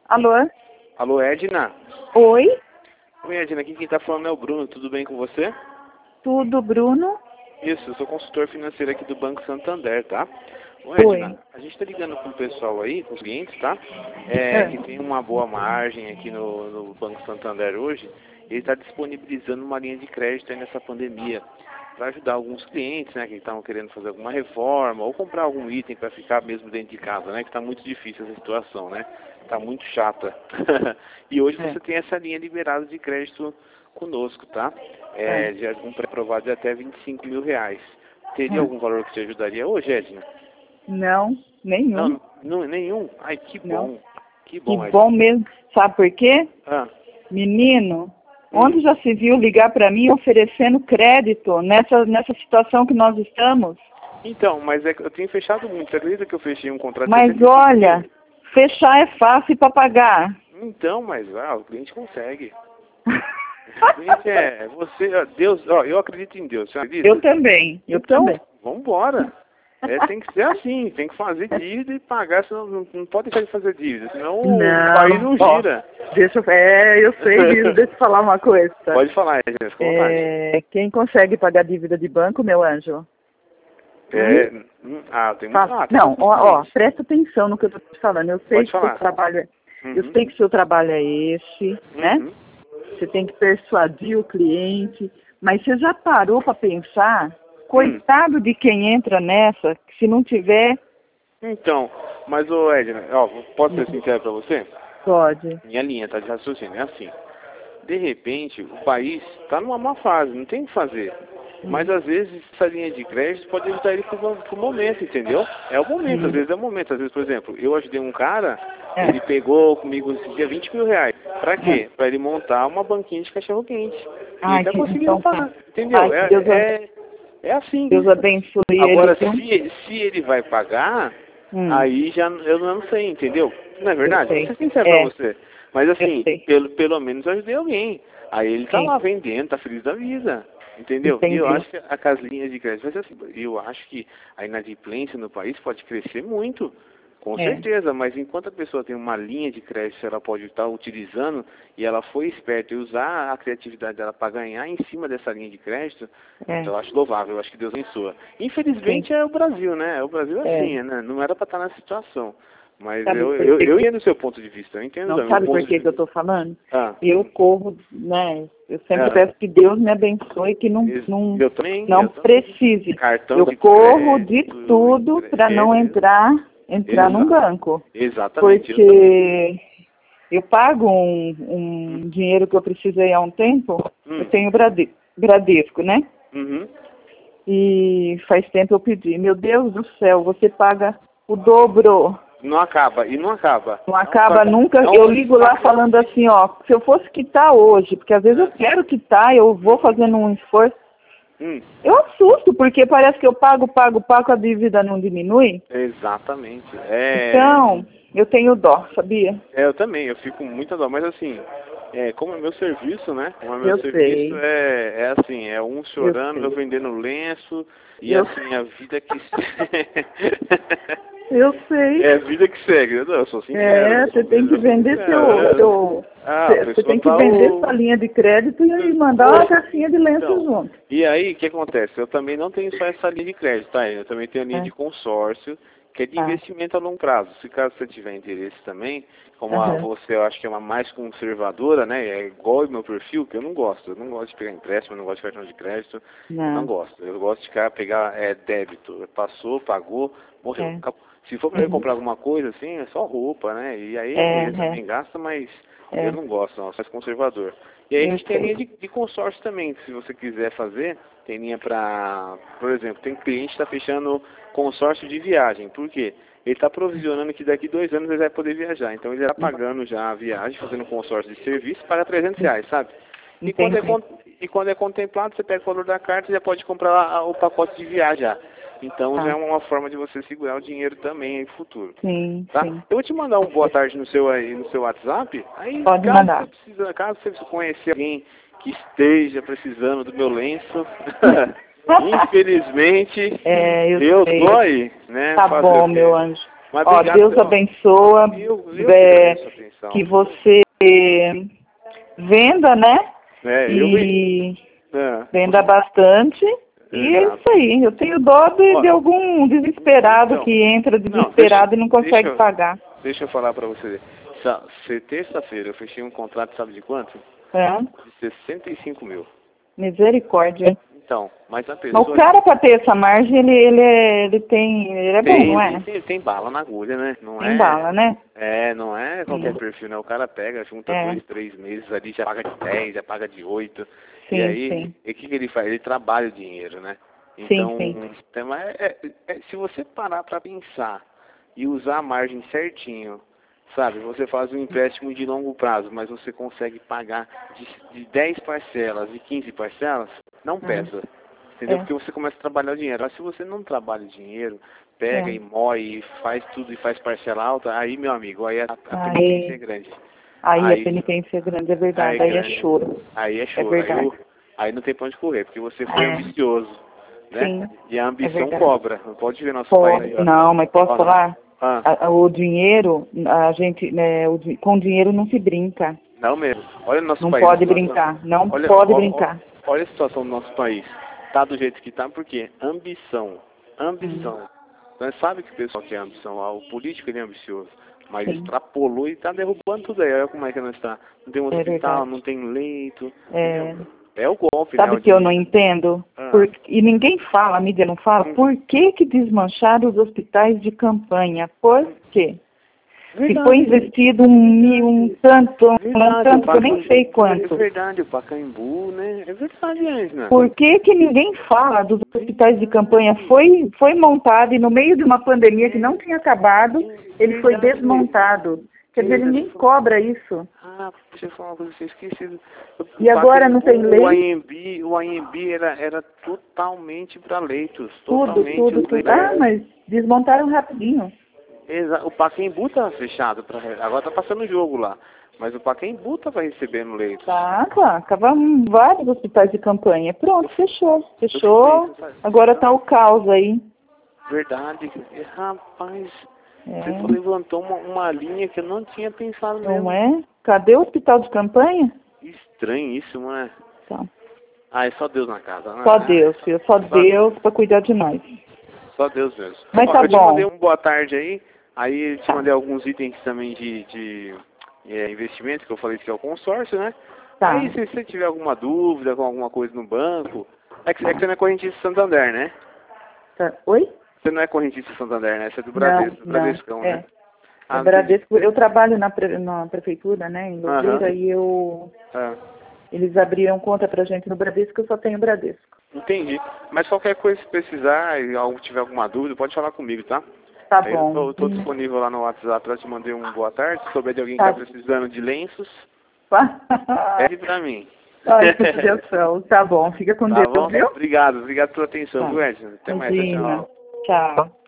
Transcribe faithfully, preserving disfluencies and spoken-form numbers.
Alô? Alô, Edna? Oi? Oi, Edna, aqui quem tá falando é o Bruno, tudo bem com você? Tudo, Bruno? Isso, eu sou consultor financeiro aqui do Banco Santander, tá? Ô, Oi. Edna, a gente tá ligando com o pessoal aí, com os clientes, tá? É, que tem uma boa margem aqui no, no Banco Santander hoje, ele está disponibilizando uma linha de crédito aí nessa pandemia, para ajudar alguns clientes, né, que estavam querendo fazer alguma reforma, ou comprar algum item para ficar mesmo dentro de casa, né, que está muito difícil essa situação, né? Tá muito chata. E hoje É. você tem essa linha liberada de crédito conosco, tá? É. É, de um pré-aprovado de até vinte e cinco mil reais. Teria Hum. algum valor que te ajudaria hoje, Edna? Não, nenhum. Não, não, nenhum? Ai, que Não. bom. Que Que bom, Edna. bom mesmo. Sabe por quê? Ah, Menino, hum. onde já se viu ligar para mim oferecendo crédito nessa, nessa situação que nós estamos? Então, mas é que eu tenho fechado muito. Você acredita que eu fechei um contrato de Mas setenta e cinco olha, mil? fechar é fácil para pagar. Então, mas ah, o cliente consegue. O cliente é você, ó, Deus, ó, eu acredito em Deus, você acredita? Eu também, eu Então, também. vambora. É, tem que ser assim, tem que fazer dívida e pagar, senão não, não pode deixar de fazer dívida, senão o país Não, não ó, gira. deixa eu, é, eu sei disso, deixa eu falar uma coisa. Pode falar, gente, fica à vontade. É, quem consegue pagar dívida de banco, meu anjo? É, Hum? hum, ah, tem muito. Fala. Ah, tem Não, ó, ó, bastante. presta atenção no que eu tô te falando. Eu sei Pode que o seu falar. trabalho é, eu Uhum. sei que o seu trabalho é esse, né? Uhum. Você tem que persuadir o cliente, mas você já parou para pensar? Hum. Coitado de quem entra nessa, que se não tiver, Então, mas ô Edna, ó, posso ser sincero pra você? pode. Minha linha tá de raciocínio, é assim. De repente, o país está numa má fase, não tem o que fazer. Mas às vezes essa linha de crédito pode ajudar ele pro, pro momento, entendeu? É o momento, às Hum. vezes é o momento. Às vezes, por exemplo, eu ajudei um cara, É. ele pegou comigo esse dia vinte mil reais. Pra quê? É. Pra ele montar uma banquinha de cachorro quente. E ele Ai, tá que, conseguindo então tá. pagar, entendeu? Ai, que É, Deus, é, é assim. Deus abençoe ele, Agora, viu? se, se ele vai pagar, Hum, aí já eu não sei, entendeu? Não é eu verdade? Vou sei. ser sincero pra É, você. Mas eu assim, sei. pelo, pelo menos eu ajudei alguém. Aí ele tá Sim, lá vendendo, tá feliz da vida. Entendeu? E eu entendi. acho que a casinha de crédito vai ser assim. Eu acho que a inadimplência no país pode crescer muito. Com É, certeza, mas enquanto a pessoa tem uma linha de crédito, ela pode estar utilizando e ela foi esperta e usar a criatividade dela para ganhar em cima dessa linha de crédito, é, então eu acho louvável, eu acho que Deus abençoa. sim, Infelizmente é o Brasil, né? O Brasil é é. assim, né? Não era para estar nessa situação. Mas Sabe eu, por eu, quê? eu entendo o seu ponto de vista, eu entendo Não o meu sabe por ponto de que que eu vista. tô falando? Ah, Eu corro, né? Eu sempre ah, peço que Deus me abençoe, que não, ex- não, eu também, não eu também. precise. Cartão Eu de corro de crédito, tudo entre- para não é, entrar, entrar num exato, banco. exatamente, eu também. Porque eu pago um, Hum, um dinheiro que eu precisei há um tempo, eu hum, tenho Brade- Bradesco, né? uhum. E faz tempo eu pedi, meu Deus do céu, você paga o dobro. Não acaba, e não acaba. Não É um acaba saca, nunca. é Eu um ligo lá saca. falando assim, ó, se eu fosse quitar hoje, porque às vezes eu quero quitar, eu vou fazendo um esforço. Hum, Eu assusto, porque parece que eu pago, pago, pago, a dívida não diminui. exatamente. É, Então, eu tenho dó, sabia? é, eu também, eu fico com muita dó, mas assim, é, como é meu serviço, né? Como é meu Eu serviço, sei, é, é assim, é um eu chorando, eu sei. vendendo lenço, e Eu, assim, a vida que eu sei. é a vida que segue, eu, eu sou sincero, É, eu você sou, tem que eu sou vender sincero. seu, É. seu, Ah, a você pessoa tem que tá vender sua o. linha de crédito e mandar uma Pô, caixinha de lenço então, junto. e aí, o que acontece? Eu também não tenho só essa linha de crédito, tá? Eu também tenho a linha É, de consórcio, que é de tá. investimento a longo prazo. Se caso você tiver interesse também, como a, Aham. você, eu acho que é uma mais conservadora, né? É igual o meu perfil, que eu não gosto. Eu não gosto de pegar empréstimo, eu não gosto de cartão de crédito, eu não Não. gosto. Eu gosto de ficar, pegar é, débito. Passou, pagou, morreu. É. Acabou. Se for para eu Uhum. comprar alguma coisa, assim, é só roupa, né? E aí É, ele é, também gasta, mas eu é. não gosto, não, eu sou mais conservador. E aí a Eu gente tem a linha sei. de, de consórcio também, que se você quiser fazer, tem linha para, por exemplo, tem cliente que está fechando consórcio de viagem. Por quê? Ele está provisionando que daqui dois anos ele vai poder viajar. Então ele está pagando já a viagem, fazendo consórcio de serviço, paga trezentos reais, sabe? E quando, é, Entendi. con- e quando é contemplado, você pega o valor da carta e já pode comprar a- o pacote de viagem já. Então já é Tá. uma forma de você segurar o dinheiro também no futuro. Sim, Tá? sim. Eu vou te mandar um boa tarde no seu aí no seu WhatsApp. Aí Pode caso você mandar. precisa, caso você conhecer alguém que esteja precisando do meu lenço, infelizmente É, eu eu tô sei. aí, né? Tá Fazer o bom, meu quê? anjo. Mas Ó, obrigado, Deus ó, abençoa, eu, eu é, que atenção. que você venda, né? É, eu E é, venda bastante. E é exato. isso aí. Eu tenho dó de, Ó, de algum desesperado então, que entra não, desesperado deixa, e não consegue deixa, pagar. deixa eu falar pra você. Sa- se- Terça-feira eu fechei um contrato, sabe de quanto? É. De sessenta e cinco mil. Misericórdia. Então, mas a Mas o pessoa cara, para ter essa margem, ele, ele, é, ele tem. Ele é bom, tem, não é? tem, tem bala na agulha, né? Não Tem é, bala, né? é, não é qualquer Sim. perfil, né? O cara pega, junta É. dois, três meses ali, já paga de dez, já paga de oito. E Sim, aí, sim. e o que, que ele faz? Ele trabalha o dinheiro, né? Sim, Então, sim. tem- mas é- é- é- se você parar para pensar e usar a margem certinho, sabe? Você faz um empréstimo de longo prazo, mas você consegue pagar de, de dez parcelas e quinze parcelas, não pesa. Entendeu? É. Porque você começa a trabalhar o dinheiro. Mas se você não trabalha o dinheiro, pega É. e moe e faz tudo e faz parcela alta, aí, meu amigo, aí a, a Aí- penitência é grande. Aí, Aí, a penitência é grande, é verdade. aí, Aí é grande. choro. Aí é É choro. Aí, verdade. o- aí não tem pra onde correr, porque você foi É. ambicioso, né? Sim. E a É ambição verdade. cobra. Não pode ver nosso Pode. país aí, ó. Não, mas posso Ó, não. falar? Ah, A- a- o dinheiro, a gente, né, o di- com dinheiro não se brinca. não mesmo. Olha o nosso Não país. a pode situação. brincar. Não Olha, pode ó, ó, brincar. olha a situação do nosso país. Tá do jeito que tá, porque ambição. Ambição. Hum. Nós sabe que o pessoal quer ambição. Ah, o político ele é ambicioso. Mas Sim. extrapolou e tá derrubando tudo aí. Olha como é que nós está. Não tem um É hospital, verdade. não tem leito. É. Entendeu? É o golpe, Sabe né? o O que eu não dinheiro. entendo? Ah. Por- e ninguém fala, a mídia não fala, Hum. por que que desmancharam os hospitais de campanha? Por quê? Se Verdade. foi investido um, mi- um tanto, um Verdade, tanto o que eu nem Pacaembu- sei É quanto. verdade, o Pacaembu, né? É verdade, Angela. Por que que ninguém fala dos hospitais de campanha? Foi, foi montado e no meio de uma pandemia que não tinha acabado, ele foi Verdade. desmontado. Quer dizer, ninguém cobra isso. Ah, deixa eu falar uma coisa, eu tinha esquecido. E agora não tem lei? O A M B, o A M B era, era totalmente para leitos. Tudo, Totalmente tudo, os tudo. leitos. Ah, mas desmontaram rapidinho. Exa- O Pacaembu estava fechado, pra, agora tá passando jogo lá. Mas o Pacaembu estava recebendo leitos. Tá, tá. Acabaram vários hospitais de campanha. Pronto, fechou. Fechou. Agora tá o caos aí. Verdade. E, rapaz, É. você levantou uma, uma linha que eu não tinha pensado mesmo. Não é? Cadê o hospital de campanha? Estranho isso, não é? Tá. Ah, é só Deus na casa, né? Só Deus, filho. Só Deus pra cuidar de nós. Só Deus mesmo. Mas Ó, tá eu te bom. mandei um boa tarde aí, aí eu te Tá. mandei alguns itens também de, de é, investimento, que eu falei que é o consórcio, né? Tá. Aí se você tiver alguma dúvida com alguma coisa no banco, é que, é que você não é correntista Santander, né? Tá. Oi? Você não é correntista Santander, né? Você é do Não, Bradesco, do não. Bradescão, É. né? Eu, não Bradesco, eu trabalho na, pre, na prefeitura, né, em Louveira, Aham. e eu, Ah, eles abriram conta pra gente no Bradesco, eu só tenho Bradesco. entendi. Mas qualquer coisa, se precisar e algo tiver alguma dúvida, pode falar comigo, tá? Tá Aí bom. Eu tô, eu tô Hum. disponível lá no WhatsApp, eu te mandei um boa tarde. Se souber de alguém que Tá. tá precisando de lenços, pede pra mim. Ai, que judiação. Tá bom, fica com Tá Deus, bom? viu? Obrigado, obrigado pela atenção, Tá. viu, Edson? Até mais, tchau, Imagina. tchau. Tchau.